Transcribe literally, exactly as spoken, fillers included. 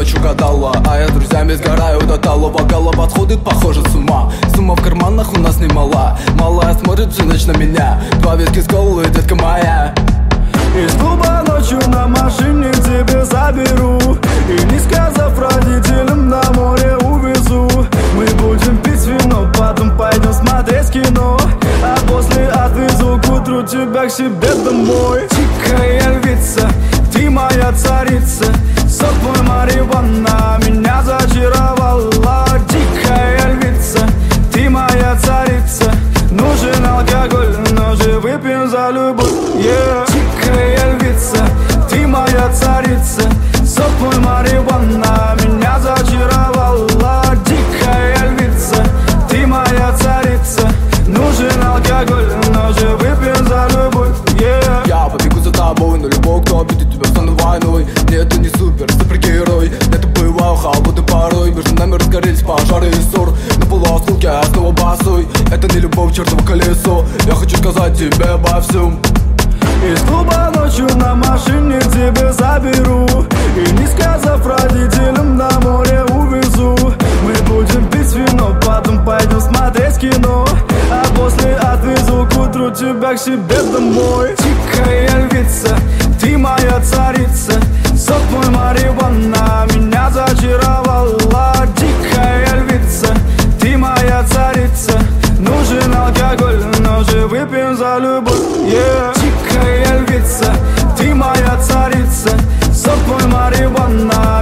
ночью гадала, а я с друзьями сгораю до талого. Голова сходит, похоже, с ума. Сумма в карманах у нас немала. Малая смотрит всю ночь на меня. Два виски с колой, детка моя. Из клуба ночью на машине к тебе заберу, и не сказав родителям, на море увезу. Мы будем пить вино, потом пойдем смотреть кино, а после отвезу к утру тебя к себе домой. Тихая львица, ты моя царица, сок твой марихуана меня зачаровала. Тихая львица, ты моя царица, нужен алкоголь, но же выпьем за любовь, yeah. Тихая львица, ты моя царица, сок твой марихуана меня зачаровала. Дикая львица, ты моя царица, нужен алкоголь, но же выпьем за любовь, yeah. Я побегу за тобой, но любой, кто обидит тебя, стану войной. Нет, ты не супер, супергерой. Это бываю холодный порой. Между нами разгорелись пожары и ссор. На полуосколке я снова босой. Это не любовь, чертово колесо. Я хочу сказать тебе обо всем. Из клуба ночью на машине к тебе заберу, и не сказав родителям, на море увезу. Мы будем пить вино, потом пойдем смотреть кино, а после отвезу к утру тебя к себе домой. Тихая львица, ты моя царица, сок твой марихуана меня зачаровала. Тихая львица, ты моя царица, нужен алкоголь, но же выпьем за любовь, yeah. Тихая львица, ты моя царица, сок твой марихуана